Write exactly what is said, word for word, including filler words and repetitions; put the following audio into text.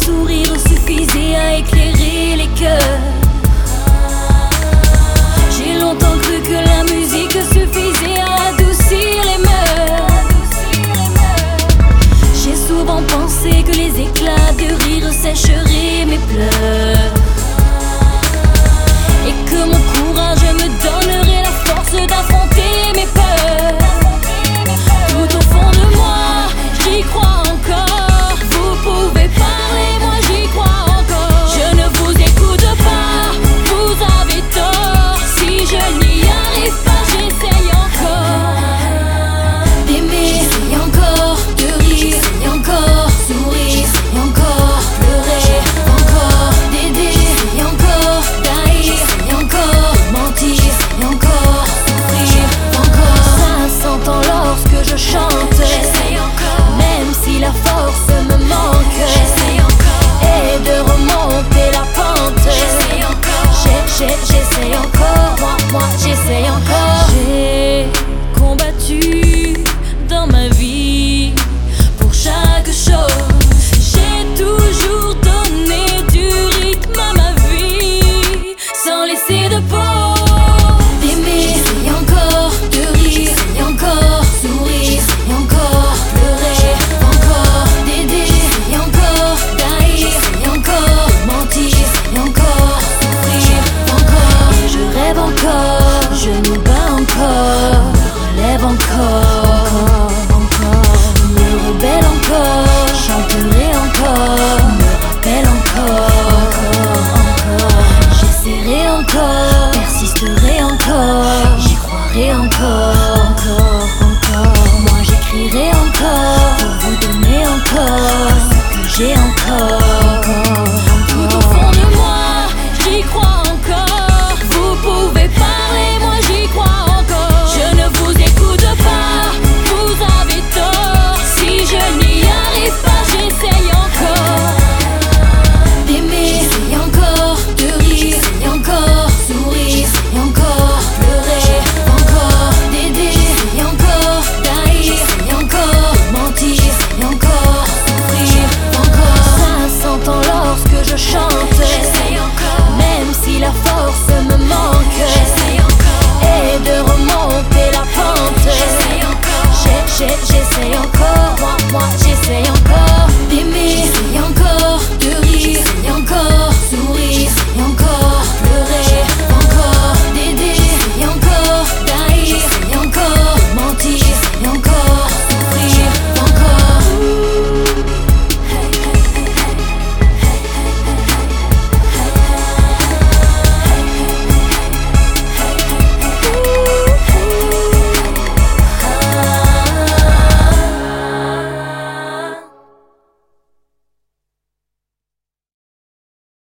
sourire suffisait à éclairer les cœurs. J'ai longtemps cru que la musique suffisait à adoucir les mœurs. J'ai souvent pensé que les éclats de rire sécheraient mes pleurs, et que mon courage me donnerait la force d'affronter mes peurs. Tout au fond de moi, j'y crois encore. Vous pouvez parler, moi j'y crois encore. Je ne vous écoute pas, vous avez tort. Si je n'y arrive pas, j'essaye encore d'aimer, j'essaye encore de rire, j'essaye encore sourire, j'essaye encore pleurer, encore d'aider, j'essaye encore d'haïr, j'essaye encore mentir, j'essaye encore souffrir, encore. Ça s'entend lorsque je chante, j'essaye encore, même si la force me manque, j'essaye encore, et de remonter la pente, j'essaye encore, j'ai, j'ai, j'essaye encore, moi, moi, j'essaye encore. J'ai combattu dans ma vie pour chaque chose, j'ai toujours donné du rythme à ma vie, sans laisser de pause. D'aimer, j'essaye encore de rire, j'essaye encore sourire, j'essaye encore pleurer, encore d'aider, j'essaye encore d'haïr, j'essaye encore mentir, j'essaye encore souffrir, encore. Et je rêve encore, je me bats encore, me relève encore, encore, me rebelle encore, chanterai encore, me rappelle encore, encore, encore. J'essaierai encore, persisterai encore, j'y croirai encore, encore, encore. Moi j'écrirai encore, pour vous donner encore ce que j'ai encore, encore, encore. Tout au fond de moi, j'y crois encore. Vous pouvez parler, moi j'y crois encore. Je ne vous écoute pas, vous avez tort. Si je n'y arrive pas, j'essaye encore d'aimer, j'essaye encore de rire, j'essaye encore sourire, j'essaye encore pleurer, encore d'aider, j'essaye encore d'haïr, j'essaye encore mentir, j'essaye encore souffrir, encore. Ça s'entend lorsque je chante, j'essaye encore, même si la force me manque, j'essaye encore, et de remonter la pente, j'essaye encore, j'ai, j'ai, j'essaye encore.